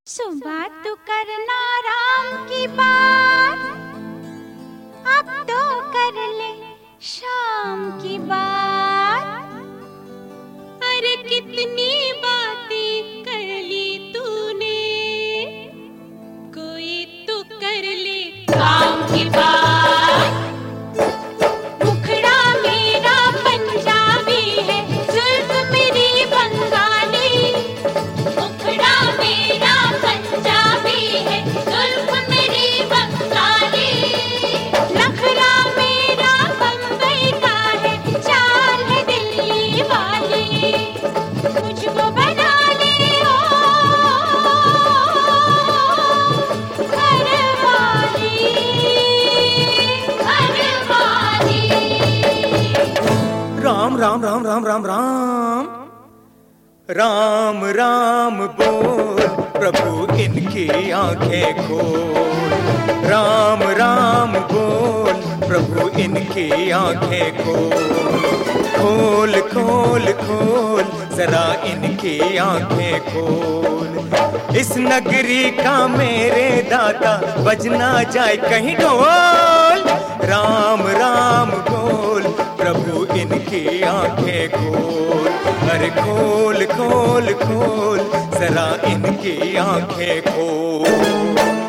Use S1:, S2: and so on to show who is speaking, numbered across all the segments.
S1: सुबह तो करना राम की बात, अब तो कर ले शाम की बात। अरे कितनी बातें कर ली तूने, कोई तो कर ले काम की बात। मुखड़ा मेरा पंजाबी है, जुल्फ मेरी बंगाली। मुखड़ा मेरा पंजाबी है, जुल्फ मेरी बंगाली। नखरा मेरा बम्बई का है, चाल है दिल्ली वाली। मुझको बना लियो घरवाली, घरवाली।
S2: राम राम राम राम राम राम राम राम बोल, प्रभु इनकी आंखें खोल। राम राम बोल, प्रभु इनकी आंखें खोल। खोल खोल खोल जरा इनकी आंखें खोल। इस नगरी का मेरे दाता बजना जाए कहीं ढोल। राम राम बोल, प्रभु इनकी आंखें खोल। अरे खोल खोल खोल जरा इनकी आंखें खोल।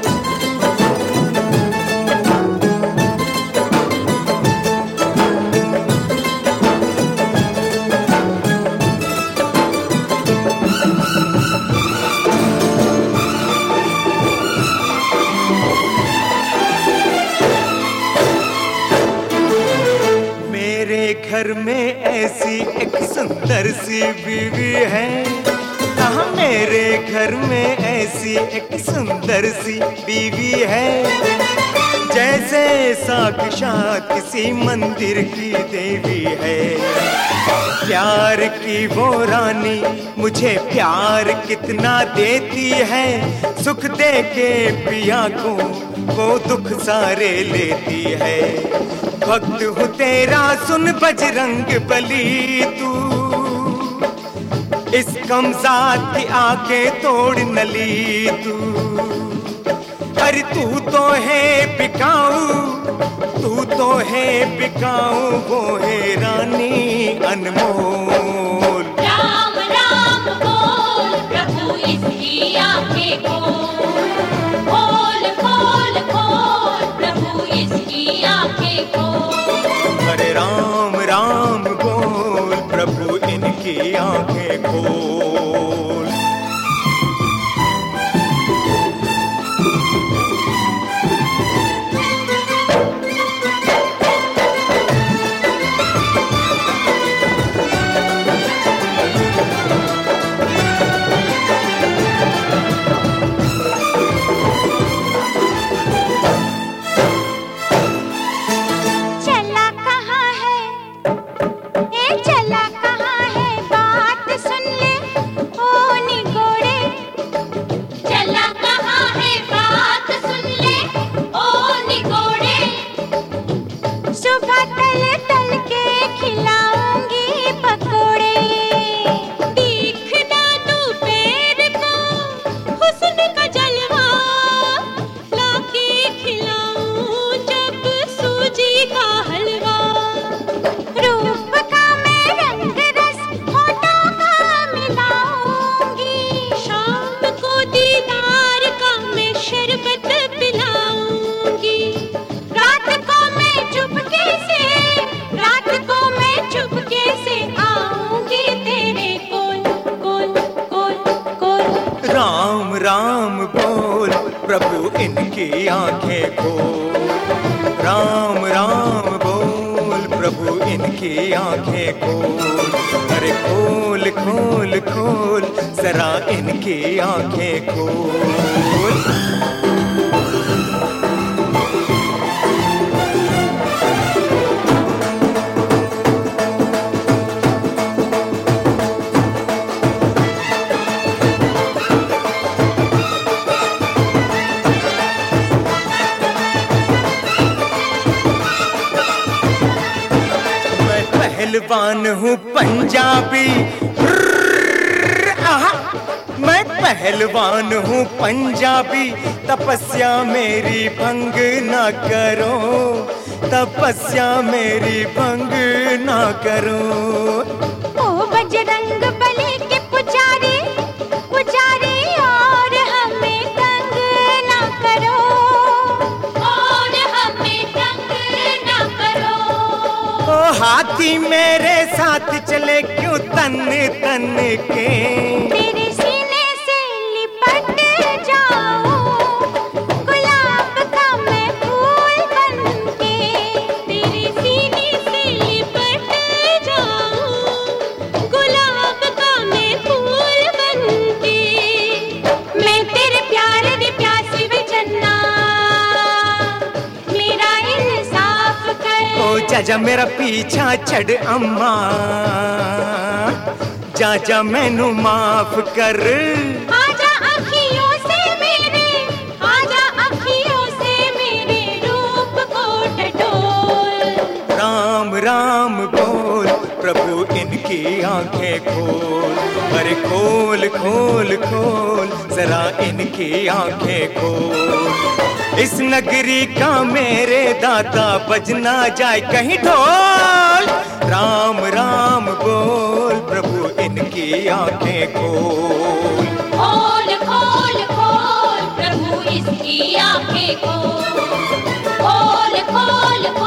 S2: घर में ऐसी एक सुंदर सी बीवी है। हाँ, मेरे घर में ऐसी एक सुंदर सी बीवी है। जैसे साक्षात किसी मंदिर की देवी है। प्यार की वो रानी मुझे प्यार कितना देती है। सुख दे के पिया को वो दुख सारे लेती है। भक्त हूँ तेरा सुन बजरंग बली, तू इस कमजात की आंखें तोड़ नली तू। अरे तू तो है बिकाऊ, तू तो है बिकाऊ, वो है रानी अनमोल।
S1: राम राम बोल, प्रभु इसकी आंखें खोल। खोल खोल खोल, प्रभु इसकी आंखें खोल।
S2: अरे राम राम बोल, प्रभु इनकी आंखें खोल। राम बोल, प्रभु इनकी आंखें खोल। राम राम बोल, प्रभु इनकी आंखें खोल। अरे खोल खोल खोल जरा इनकी आंखें खोल। पहलवान हूँ पंजाबी, मैं पहलवान हूँ पंजाबी, तपस्या मेरी भंग ना करो, तपस्या मेरी भंग ना करो।
S1: ओ बजरंग बली के पुजारी, पुजारी और हमें तंग ना करो, और हमें तंग ना करो।
S2: ओ हाथी मेरे साथ चले क्यों तन तन के,
S1: तेरे सीने से लिपट जाऊं, गुलाब का मैं फूल बनके, तेरे सीने से लिपट जाऊं, गुलाब का मैं फूल बनके। मैं तेरे प्यार दी प्यासी वे चन्ना, मेरा इंसाफ कर।
S2: ओ जा मेरा पीछा छड़ अम्मा, जा मैनू माफ कर।
S1: आजा अखियों से मेरे, आजा अखियों से मेरे रूप को टटोल।
S2: राम राम बोल प्रभु इनकी आंखें खोल, अरे खोल खोल खोल जरा इनकी आंखें खोल। इस नगरी का मेरे दाता बजना जाए कहीं ढोल। राम राम बोल प्रभु इनकी आंखें खोल।
S1: खोल खोल खोल प्रभु इसकी आंखें खोल, खोल खोल खोल।